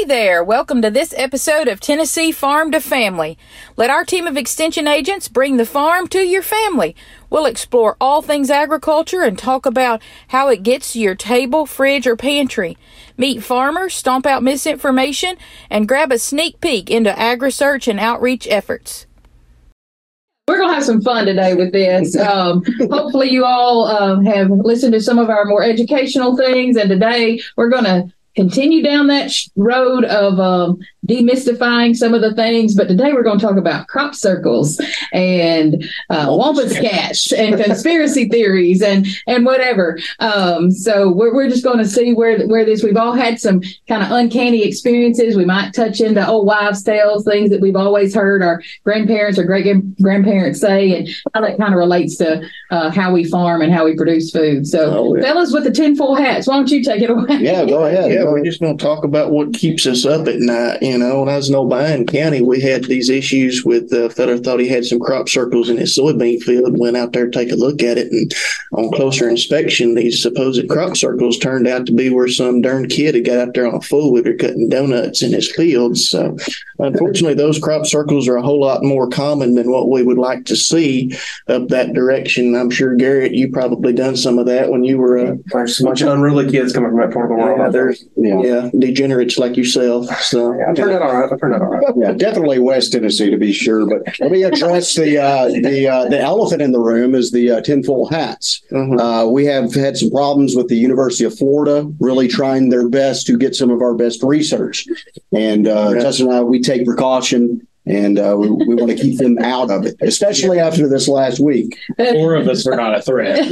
Hey there, welcome to this episode of Tennessee Farm to Family. Let our team of extension agents bring the farm to your family. We'll explore all things agriculture and talk about how it gets to your table, fridge, or pantry. Meet farmers, stomp out misinformation, and grab a sneak peek into agri-search and outreach efforts. We're going to have some fun today with this. Hopefully you all have listened to some of our more educational things, and today we're going to continue down that road of demystifying some of the things, but today we're going to talk about crop circles and Wampus Cats and conspiracy theories and whatever. So we're just going to see where this. We've all had some kind of uncanny experiences. We might touch into old wives' tales, things that we've always heard our grandparents or great grandparents say, and how that kind of relates to how we farm and how we produce food. So, fellas with the tinfoil hats, why don't you take it away? Yeah, go ahead. Yeah, we're just going to talk about what keeps us up at night. You know, when I was in Obion County, we had these issues with a fella thought he had some crop circles in his soybean field, went out there to take a look at it, and on closer inspection, these supposed crop circles turned out to be where some darn kid had got out there on a four-wheeler cutting donuts in his fields. So, unfortunately, those crop circles are a whole lot more common than what we would like to see up that direction. I'm sure, Garrett, you probably done some of that when you were there's a bunch of unruly kids coming from that part of the world. Yeah, degenerates like yourself. So I turned out all right. Yeah, definitely West Tennessee to be sure. But let me address the elephant in the room is the tinfoil hats. Mm-hmm. We have had some problems with the University of Florida really trying their best to get some of our best research. And Justin and I, we take precaution. And we want to keep them out of it, especially after this last week. 4 of us are not a threat.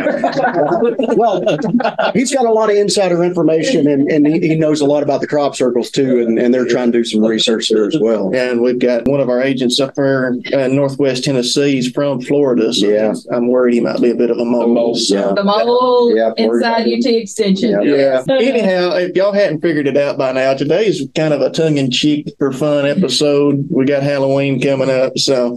Well, he's got a lot of insider information, and he knows a lot about the crop circles, too, and they're trying to do some research there as well. And we've got one of our agents up there in Northwest Tennessee. He's from Florida, so yeah. I'm worried he might be a bit of a mole. The mole inside UT Extension. Yeah. Anyhow, if y'all hadn't figured it out by now, today's kind of a tongue-in-cheek for fun episode. We got Halloween coming up, so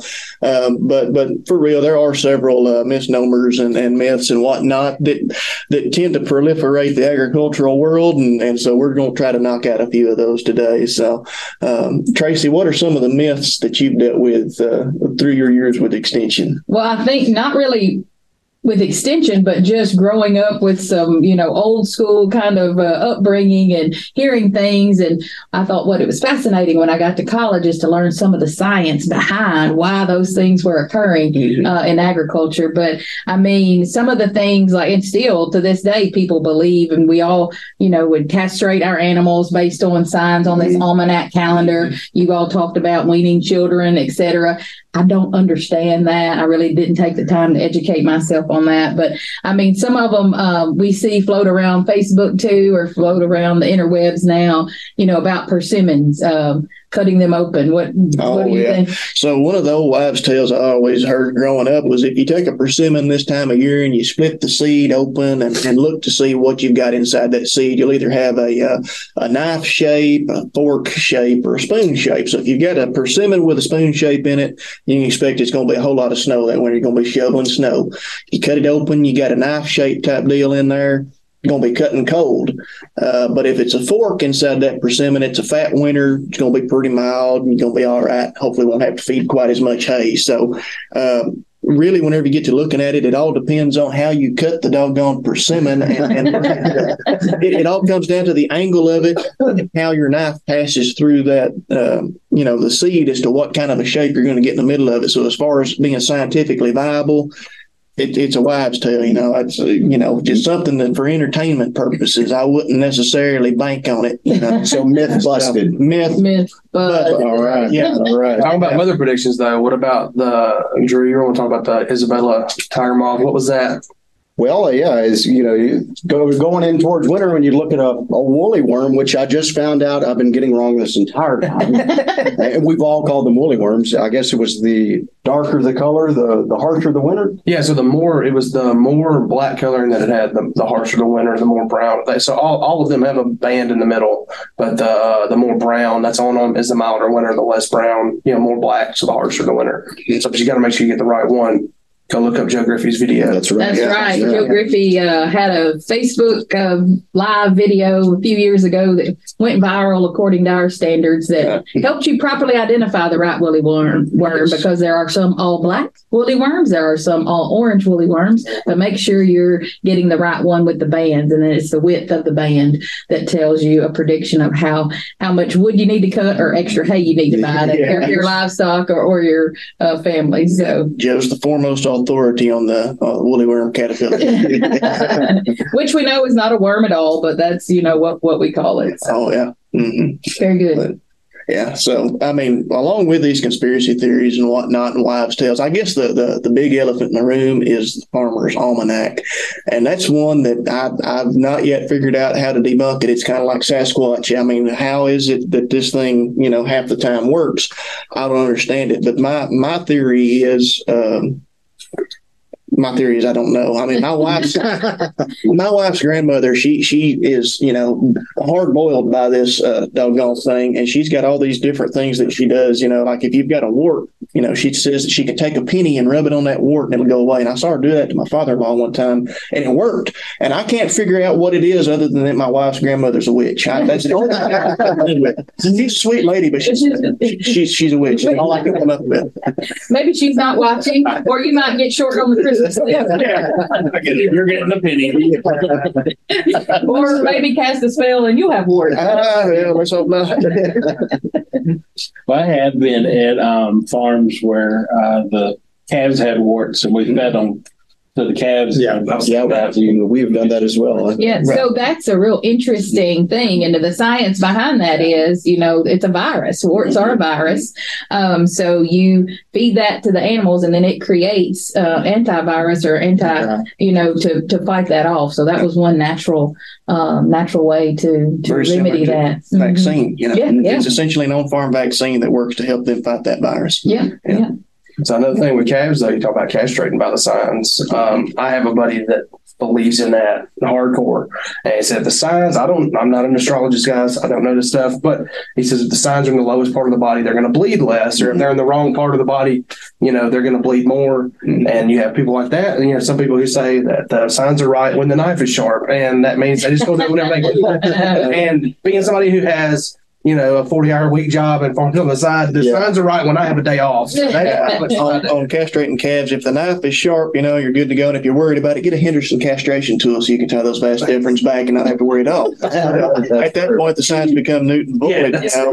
but for real, there are several misnomers and myths and whatnot that tend to proliferate the agricultural world, and so we're going to try to knock out a few of those today. So, Tracy, what are some of the myths that you've dealt with through your years with Extension? Well, I think not really with Extension, but just growing up with some, old school kind of upbringing and hearing things. And I thought what it was fascinating when I got to college is to learn some of the science behind why those things were occurring in agriculture. But I mean, some of the things and still to this day, people believe, and we all, would castrate our animals based on signs on this almanac calendar. You all talked about weaning children, etc. I don't understand that. I really didn't take the time to educate myself on that. But I mean, some of them we see float around Facebook too, or float around the interwebs now, about persimmons, cutting them open. What do you think? So one of the old wives' tales I always heard growing up was if you take a persimmon this time of year and you split the seed open and look to see what you've got inside that seed, you'll either have a knife shape, a fork shape, or a spoon shape. So if you've got a persimmon with a spoon shape in it, you can expect it's going to be a whole lot of snow that winter. You're going to be shoveling snow. You cut it open, you got a knife shape type deal in there. You're going to be cutting cold. But if it's a fork inside that persimmon, it's a fat winter. It's going to be pretty mild. And you're going to be all right. Hopefully won't have to feed quite as much hay. So really, whenever you get to looking at it, it all depends on how you cut the doggone persimmon. And it all comes down to the angle of it, and how your knife passes through that, the seed as to what kind of a shape you're going to get in the middle of it. So as far as being scientifically viable, it's a wives' tale, It's just something that for entertainment purposes, I wouldn't necessarily bank on it. So myth busted. Myth busted. All right. Yeah. All right. Talking about weather predictions, though, what about Drew? You want to talk about the Isabella tiger moth? What was that? Well, as going in towards winter, when you look at a woolly worm, which I just found out I've been getting wrong this entire time. And we've all called them woolly worms. I guess it was the darker the color, the harsher the winter. Yeah, so the more black coloring that it had, the harsher the winter, the more brown. So all of them have a band in the middle, but the more brown that's on them is the milder winter, the less brown, more black, so the harsher the winter. So but you got to make sure you get the right one. Go look up Joe Griffey's video. That's right. That's Yeah. right. Yeah. Joe Griffey had a Facebook live video a few years ago that went viral according to our standards that helped you properly identify the right woolly worm because there are some all black woolly worms, there are some all orange woolly worms, but make sure you're getting the right one with the bands, and then it's the width of the band that tells you a prediction of how much wood you need to cut or extra hay you need to buy to care for your livestock or your family. So Joe's the foremost authority on the woolly worm caterpillar. which we know is not a worm at all, but that's what we call it. So, Oh yeah. Mm-hmm. very good. Yeah. So, I mean, along with these conspiracy theories and whatnot and wives' tales, I guess the big elephant in the room is the Farmer's Almanac. And that's one that I've not yet figured out how to debunk it. It's kind of like Sasquatch. I mean, how is it that this thing, half the time works? I don't understand it. But my theory is, I don't know. I mean, my wife's grandmother, she is, hard boiled by this doggone thing. And she's got all these different things that she does, like if you've got a wart, she says that she could take a penny and rub it on that wart and it would go away. And I saw her do that to my father-in-law one time and it worked. And I can't figure out what it is other than that my wife's grandmother's a witch. That's the only thing I can do with it. She's a sweet lady, but she's a witch. That's all I can come up with. Maybe she's not watching, or you might get short on the Christmas list. You're getting a penny. Or maybe cast a spell and you'll have wart. Yeah, let's hope not. I have been at farms where the calves had warts, and we fed them to the calves. We've done that as well. Yeah, so that's a real interesting thing. And the science behind that is, it's a virus. Warts are a virus. So you feed that to the animals and then it creates antivirus or to fight that off. So that was one natural way to remedy that. Vaccine, Yeah. It's essentially an on-farm vaccine that works to help them fight that virus. Yeah. So another thing with calves, though, you talk about castrating by the signs. I have a buddy that believes in that hardcore, and he said the signs. I'm not an astrologist, guys. I don't know this stuff, but he says if the signs are in the lowest part of the body, they're going to bleed less, or if they're in the wrong part of the body, they're going to bleed more. And you have people like that, and some people who say that the signs are right when the knife is sharp, and that means they just go there whenever they go. And being somebody who has a 40-hour week job and farms on the side, the signs are right when I have a day off. So on castrating calves, if the knife is sharp, you're good to go. And if you're worried about it, get a Henderson castration tool so you can tie those vas deferens back and not have to worry at all. At that point, the signs become Newton bullet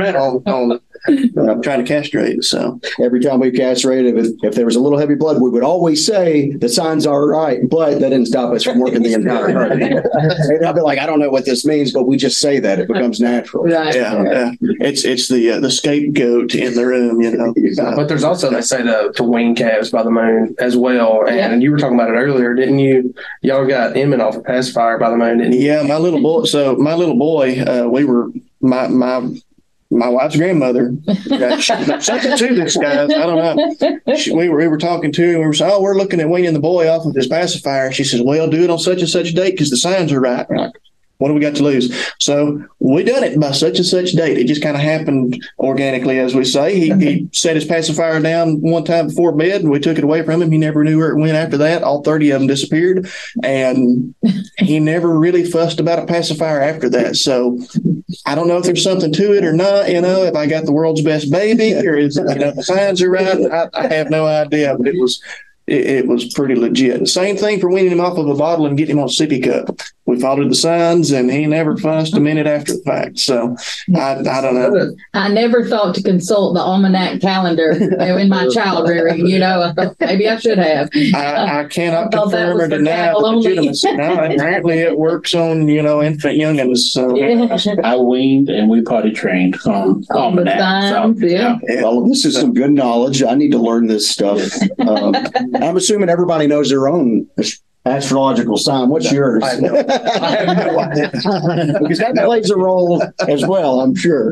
on trying to castrate. So every time we castrated, if there was a little heavy blood, we would always say the signs are right, but that didn't stop us from working the entire time. And I'll be like, I don't know what this means, but we just say that it becomes natural. Right. Yeah. It's the scapegoat in the room, But there's also, they say to wean calves by the moon as well. And you were talking about it earlier, didn't you? Y'all got Emmett off a pacifier by the moon, didn't you? Yeah, my little boy, we were my wife's grandmother, something to this, guys. I don't know. We were talking to her, and we were saying, we're looking at weaning the boy off of his pacifier. She says, well, do it on such and such date because the signs are right. What do we got to lose? So we done it by such and such date. It just kind of happened organically, as we say. He set his pacifier down one time before bed, and we took it away from him. He never knew where it went after that. All 30 of them disappeared, and he never really fussed about a pacifier after that. So I don't know if there's something to it or not. If I got the world's best baby, or if the signs are right. I have no idea, but it was pretty legit. The same thing for weaning him off of a bottle and getting him on a sippy cup. We followed the signs, and he never fussed a minute after the fact. So I don't know. I never thought to consult the almanac calendar in my child rearing. I thought maybe I should have. I cannot confirm or deny the legitimacy. No, apparently it works on infant youngins. So I weaned and we potty trained on almanac. Signs, Well, this is some good knowledge. I need to learn this stuff. I'm assuming everybody knows their own astrological sign. What's yours? I have no idea. Because that plays a role as well, I'm sure.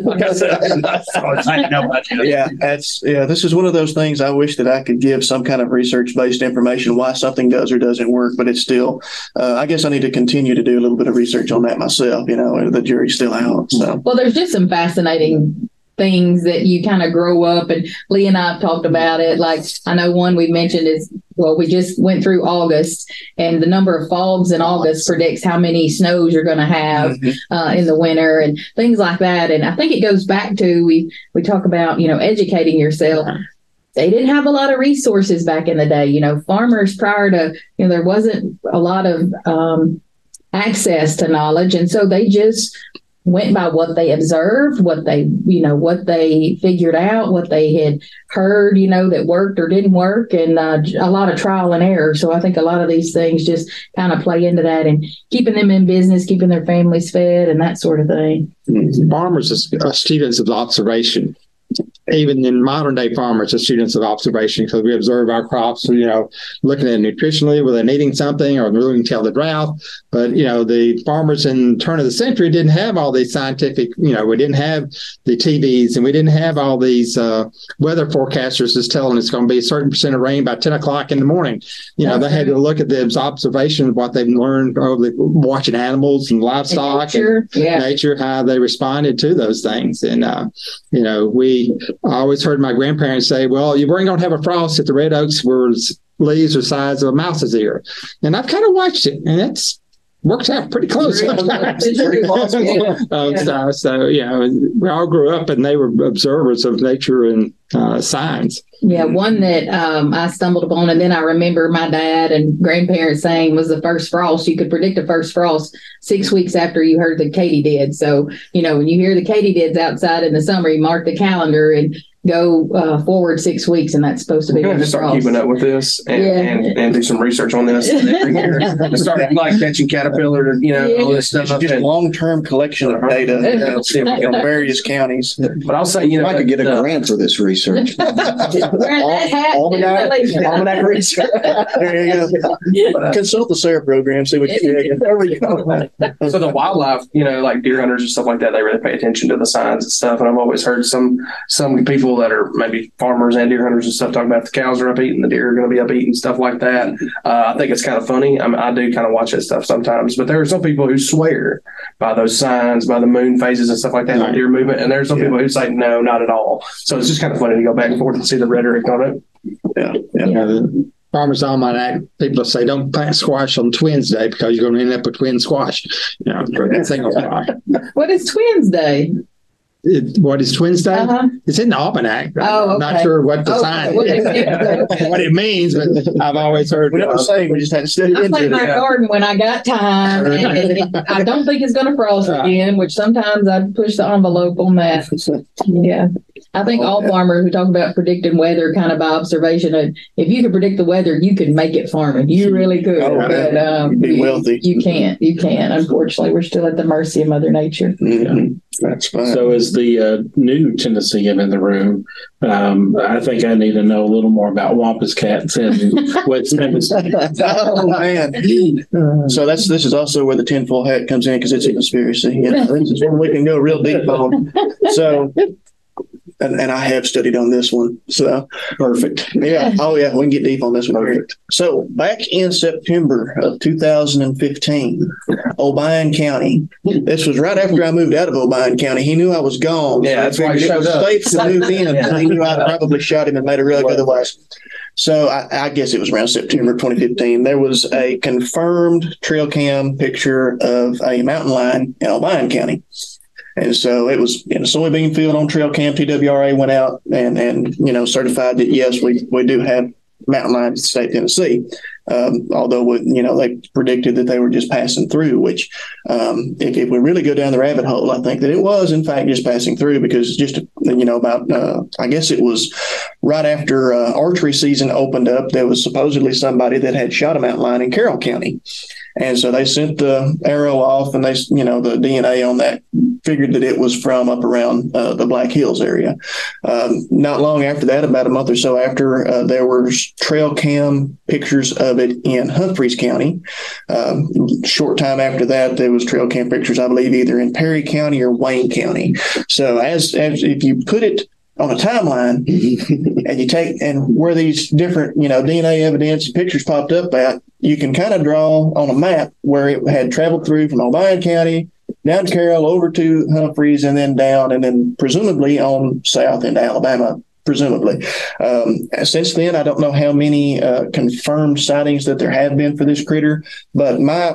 This is one of those things I wish that I could give some kind of research-based information why something does or doesn't work, but it's still, I guess I need to continue to do a little bit of research on that myself. The jury's still out. So. Well, there's just some fascinating things that you kind of grow up, and Lee and I have talked about it. Like, I know one we mentioned is, well, we just went through August, and the number of fogs in August predicts how many snows you're going to have in the winter and things like that. And I think it goes back to, we talk about, educating yourself. They didn't have a lot of resources back in the day. Farmers prior to, there wasn't a lot of access to knowledge. And so they just went by what they observed, what they figured out, what they had heard, that worked or didn't work, and a lot of trial and error. So I think a lot of these things just kind of play into that, and keeping them in business, keeping their families fed, and that sort of thing. Farmers are students of observation. Even in modern day farmers are students of observation, because we observe our crops, looking at it nutritionally, whether they're needing something or really tell the drought. But, the farmers in the turn of the century didn't have all these scientific, we didn't have the TVs, and we didn't have all these weather forecasters just telling it's going to be a certain percent of rain by 10 o'clock in the morning. They had to look at the observation of what they've learned over watching animals and livestock and nature, how they responded to those things. And, I always heard my grandparents say, well, you weren't going to have a frost if the red oaks leaves the size of a mouse's ear. And I've kind of watched it, and it's works out pretty close. So, we all grew up, and they were observers of nature and signs. Yeah, one that I stumbled upon, and then I remember my dad and grandparents saying was the first frost. You could predict a first frost 6 weeks after you heard the katydid. So, when you hear the katydids outside in the summer, you mark the calendar and go forward 6 weeks, and that's supposed to be. I'm going to start keeping up with this and do some research on this every year. Start catching caterpillar, all this stuff. Just a long-term collection of data in various counties. But I'll say, I could get a grant for this research. Almanac research. There you go. Consult the SARE program. See what you get. There we go. So the wildlife, like deer hunters and stuff like that, they really pay attention to the signs and stuff. And I've always heard some people that are maybe farmers and deer hunters and stuff talking about the cows are up eating, the deer are going to be up eating, stuff like that. I think it's kind of funny. I do kind of watch that stuff sometimes, but there are some people who swear by those signs, by the moon phases and stuff like that, deer movement. And there's some people who say, no, not at all. So it's just kind of funny to go back and forth and see the rhetoric on it. The Farmer's Almanac, people say don't plant squash on Twins Day because you're going to end up with twin squash. What is Twins Day? What is Twins Day? It's in the almanac. I'm not sure what the sign what it means, but I've always heard. We don't say. We just had to study. I plant my garden when I got time, and I don't think it's going to frost again. Which sometimes I push the envelope on that. Yeah, I think all farmers who talk about predicting weather kind of by observation, and if you could predict the weather, you could make it farming. You really could. But you'd be wealthy. You can't. You can't. Unfortunately, we're still at the mercy of Mother Nature. Mm-hmm. That's fine. So as the new Tennessean in the room, I think I need to know a little more about Wampus cats and West Tennessee. Oh man! So this is also where the tinfoil hat comes in, because it's a conspiracy. This is when we can go real deep on. So. And I have studied on this one. So perfect. Yeah. Oh, yeah. We can get deep on this one. Perfect. So back in September of 2015, Obion County. This was right after I moved out of Obion County. He knew I was gone. Yeah, that's why he showed up. Safe to move in. He knew I'd probably shot him and made a rug otherwise. So I guess it was around September 2015. There was a confirmed trail cam picture of a mountain lion in Obion County. And so it was in a soybean field on trail cam. TWRA went out and certified that, yes, we do have mountain lions in the state of Tennessee. Although, they predicted that they were just passing through, which if we really go down the rabbit hole, I think that it was, in fact, just passing through, because just, I guess it was right after archery season opened up, there was supposedly somebody that had shot a mountain lion in Carroll County. And so they sent the arrow off, and the DNA on that figured that it was from up around the Black Hills area. Not long after that, about a month or so after, there were trail cam pictures of it in Humphreys County. Short time after that, there was trail cam pictures, I believe, either in Perry County or Wayne County. So as if you put it on a timeline and you take and where these different, DNA evidence and pictures popped up at, you can kind of draw on a map where it had traveled through from Obion County, down Carroll over to Humphreys and then down and then presumably on south into Alabama, presumably. Since then, I don't know how many confirmed sightings that there have been for this critter, but my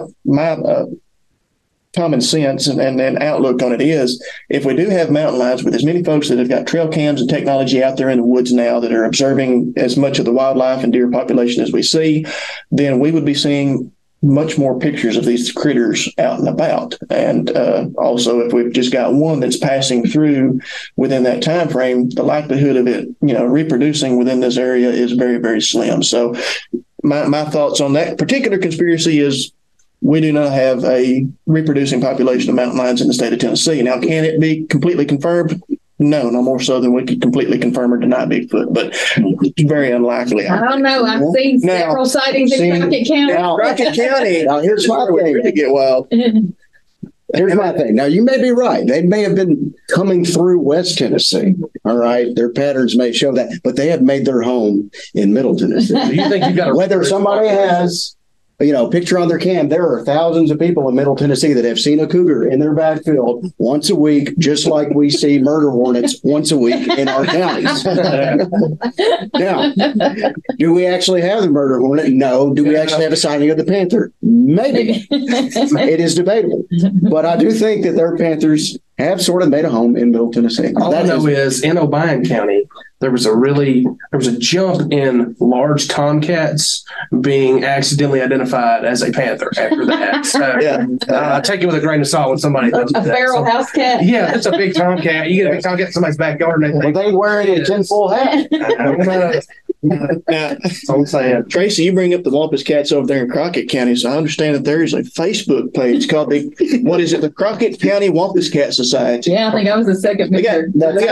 common sense and outlook on it is, if we do have mountain lions with as many folks that have got trail cams and technology out there in the woods now that are observing as much of the wildlife and deer population as we see, then we would be seeing much more pictures of these critters out and about. And also, if we've just got one that's passing through within that time frame, the likelihood of it, reproducing within this area is very, very slim. So my thoughts on that particular conspiracy is, we do not have a reproducing population of mountain lions in the state of Tennessee. Now, can it be completely confirmed? No more so than we could completely confirm or deny Bigfoot, but it's very unlikely. I don't know. I've seen several sightings in Crockett County. Crockett County. Now, here's my thing. Really get wild. Here's my thing. Now, you may be right. They may have been coming through West Tennessee. All right. Their patterns may show that, but they have made their home in Middle Tennessee. Do you think you've got whether somebody has picture on their cam, there are thousands of people in Middle Tennessee that have seen a cougar in their backfield once a week, just like we see murder hornets once a week in our counties. Now, do we actually have the murder hornet? No. Do we actually have a sighting of the panther? Maybe. It is debatable. But I do think that their panthers have sort of made a home in Middle Tennessee. All I know is in Obion County, there was a jump in large tomcats being accidentally identified as a panther after that. So I take it with a grain of salt when somebody does a feral house cat. Yeah, it's a big tomcat. You get a big tomcat in somebody's backyard and they think, they wearing a tinfoil hat. Now, that's all I'm saying. Tracy, you bring up the Wampus cats over there in Crockett County, so I understand that there is a Facebook page called the Crockett County Wampus Cat Society. Yeah, I think I was the second picture.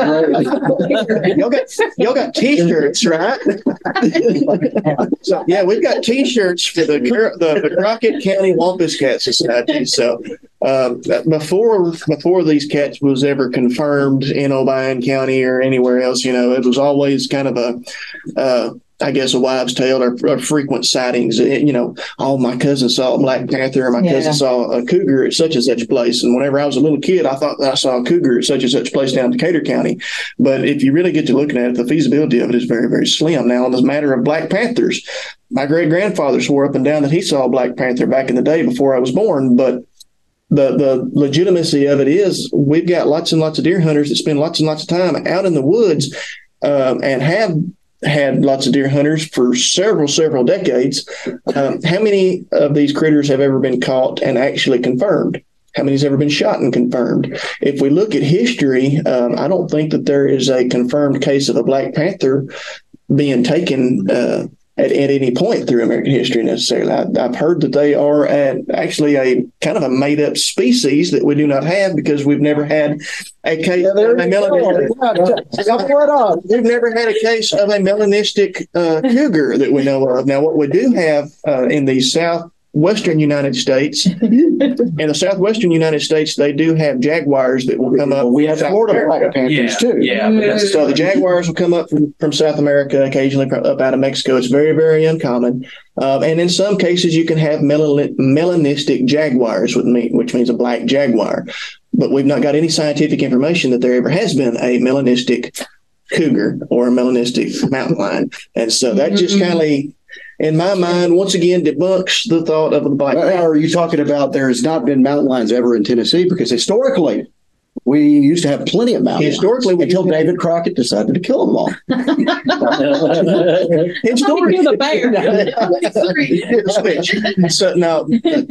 Y'all got T-shirts, right? So yeah, we've got T-shirts for the Crockett County Wampus Cat Society. So before these cats was ever confirmed in Obion County or anywhere else, it was always kind of a wives' tale or frequent sightings. My cousin saw a black panther, or my cousin saw a cougar at such and such place. And whenever I was a little kid, I thought that I saw a cougar at such and such place down in Decatur County. But if you really get to looking at it, the feasibility of it is very, very slim. Now, on the matter of black panthers, my great grandfather swore up and down that he saw a black panther back in the day before I was born. But the legitimacy of it is, we've got lots and lots of deer hunters that spend lots and lots of time out in the woods and have had lots of deer hunters for several decades. How many of these critters have ever been caught and actually confirmed? How many has ever been shot and confirmed? If we look at history, I don't think that there is a confirmed case of a black panther being taken at any point through American history necessarily. I've heard that they are actually a kind of a made-up species that we do not have because we've never had a case of a melanistic. We've never had a case of a melanistic cougar that we know of. Now, what we do have in the southwestern United States, they do have jaguars that will come up. We have Florida black panthers too. Yeah. So the jaguars will come up from South America, occasionally up out of Mexico. It's very, very uncommon. And in some cases, you can have melanistic jaguars, which means a black jaguar. But we've not got any scientific information that there ever has been a melanistic cougar or a melanistic mountain lion. And so that just kind of, in my mind, once again, debunks the thought of the black. Are you talking about there's not been mountain lions ever in Tennessee? Because historically, we used to have plenty of mountain lions until David Crockett decided to kill them all. Historically, the bear. So now,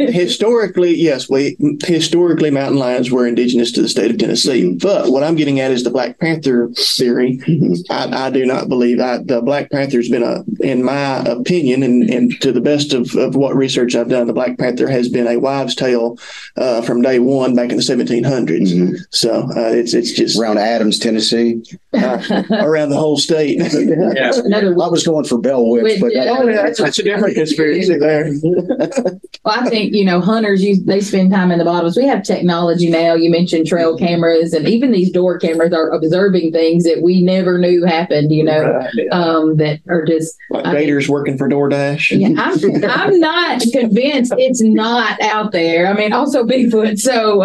historically, mountain lions were indigenous to the state of Tennessee. But what I'm getting at is the Black Panther theory. I do not believe the Black Panther has been in my opinion, and to the best of what research I've done, the Black Panther has been a wives' tale from day one back in the 1700s. So it's just around Adams, Tennessee. around the whole state. Yeah. Another, I was going for Bell Witch, but That's a different conspiracy there. well, I think, hunters, they spend time in the bottoms. We have technology now. You mentioned trail cameras, and even these door cameras are observing things that we never knew happened, that are just. Like Vader's working for DoorDash. Yeah, I'm not convinced it's not out there. I mean, also Bigfoot. So,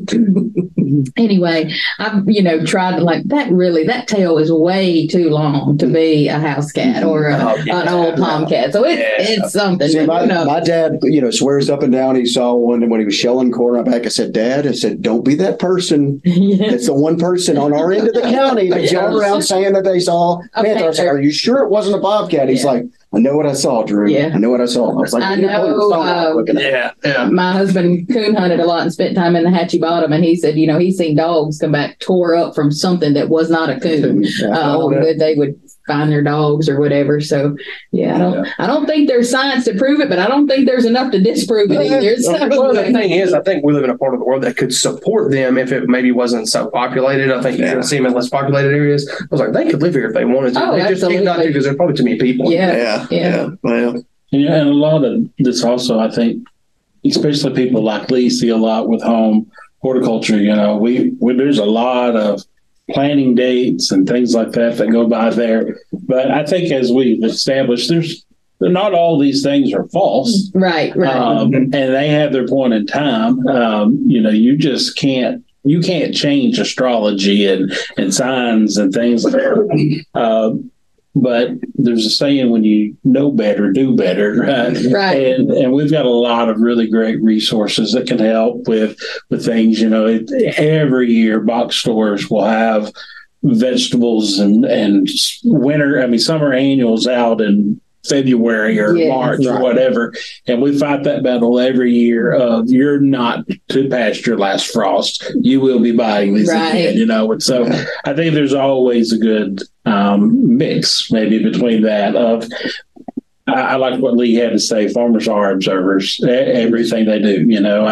anyway, I've, tried to that tail is way too long to be a house cat or an old tomcat. So it's something. See, my dad, swears up and down he saw one when he was shelling corn out back. I said, Dad, don't be that person. It's the one person on our end of the county that's yelling around saying that they saw panther. I said, are you sure it wasn't a bobcat? He's like, I know what I saw, Drew. Yeah. I know what I saw. I was like, I know. Yeah. My husband coon hunted a lot and spent time in the Hatchie Bottom, and he said, he's seen dogs come back tore up from something that was not a coon. That they would find their dogs or whatever. So, I don't think there's science to prove it, but I don't think there's enough to disprove it either. Well, the thing is, I think we live in a part of the world that could support them if it maybe wasn't so populated. I think you can see them in less populated areas. I was like, they could live here if they wanted to. Oh, they just choose not to because there's probably too many people. Yeah. Well, and a lot of this also, I think, especially people like Lee see a lot with home horticulture. There's a lot of planting dates and things like that go by there. But I think as we've established, not all these things are false. Right. And they have their point in time. You just can't change astrology and signs and things like that. But there's a saying, when you know better, do better. Right. And we've got a lot of really great resources that can help with things. Every year box stores will have vegetables and summer annuals out in February or March or whatever. And we fight that battle every year of, you're not past your last frost. You will be buying these again, And so I think there's always a good mix maybe between that of, I like what Lee had to say. Farmers are observers. Everything they do,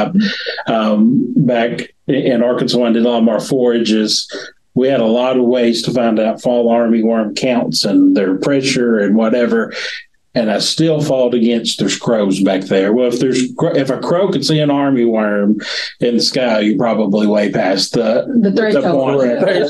back in Arkansas, when I did a lot of our forages, we had a lot of ways to find out fall armyworm counts and their pressure and whatever. And I still fought against there's crows back there. Well, if a crow could see an armyworm in the sky, you're probably way past the threshold.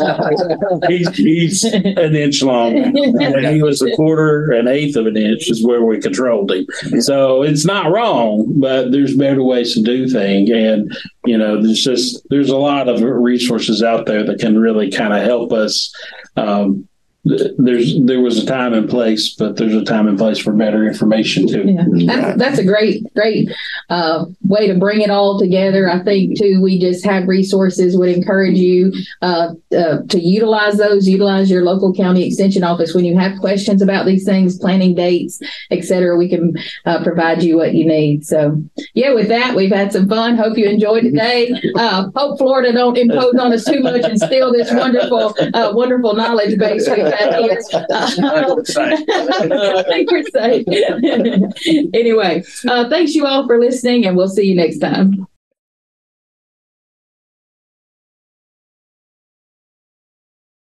He's an inch long, and he was a quarter, an eighth of an inch is where we controlled him. So it's not wrong, but there's better ways to do things. And there's a lot of resources out there that can really kind of help us. There was a time and place, but there's a time and place for better information too. Yeah. That's a great way to bring it all together. I think too, we just have resources, would encourage you to utilize those, utilize your local county extension office. When you have questions about these things, planning dates, etc., we can provide you what you need. So with that, we've had some fun. Hope you enjoyed today. Hope Florida don't impose on us too much and steal this wonderful knowledge base we've had here. I think we're safe. Anyway, thanks you all for listening, and we'll see you next time.